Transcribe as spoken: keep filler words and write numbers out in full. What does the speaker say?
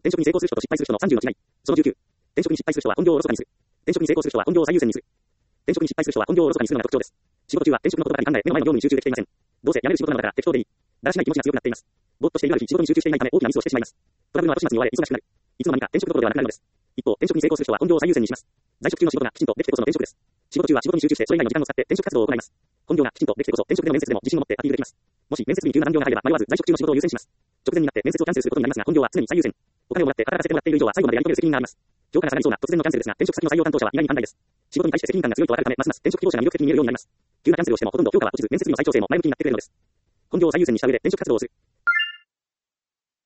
転職に成功する人と失敗する人のさんじゅうの違い。そのじゅうきゅう。転職に失敗する人は本業をおろそかにする。転職に成功する人は本業を最優先にする。転職に失敗する人は本業をおろそかにするのが特徴です。仕事中は転職のことばかり考え、目の前の業務に集中できていません。どうせ辞める仕事なのだから適当でいい。だらしない気持ちが強くなっています。ぼーっとしているある日、仕事に集中していないため大きなミスをしてしまいます。トラブルの後始末に追われ忙しくなる。いつの間にか転職どころではなくなるのです。一方、転職に成功する人は本業を最優先にします。在職中の仕事がきちんとできてこその転職です。仕事中は仕事に集中してそれ以外の時間を使って転職活動を行います。本業がきちんとできてこそ転職での面接でも自信を持ってアピールできます。もし面接に急な残業が入れば迷わず在職中の仕事を優先します。直前になって面接をキャンセルすることになりますが、本業は常に最優先。お金をもらって働かせてもらっている以上は最後までやり遂げる責任があります。今日から下がりそうな突然のキャンセルですが、転職先の採用担当者は意外に寛大です。仕事に対して責任感が強いとわかるため、ますます転職希望者が魅力的に見えるようになります。急なキャンセルをしてもほとんど評価は落ちず、面接にも再調整も前向きになってくれるのです。本業を最優先にした上で転職活動をする。